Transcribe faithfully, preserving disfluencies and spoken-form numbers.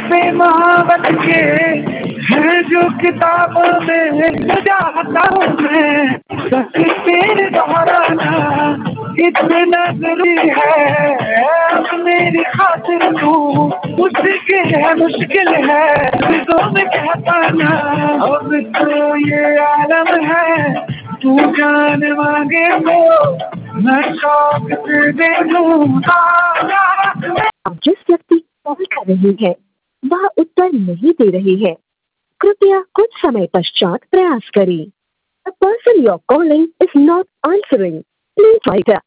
पे महावत के है जो किताबों में जाता हूँ मैं, बस तेरे दोहराना इतना जरूरी है। अब मेरी खातिर तू मुश्किल है, मुश्किल है तो मैं कहता ना, अब तो ये आलम है तू जान मांगे तो मैं शौक से दे दूँ। आप जिस व्यक्ति को कॉल कर रही है वह उत्तर नहीं दे रही है, कृपया कुछ समय पश्चात प्रयास करें। The person you're calling is not answering. Please try again.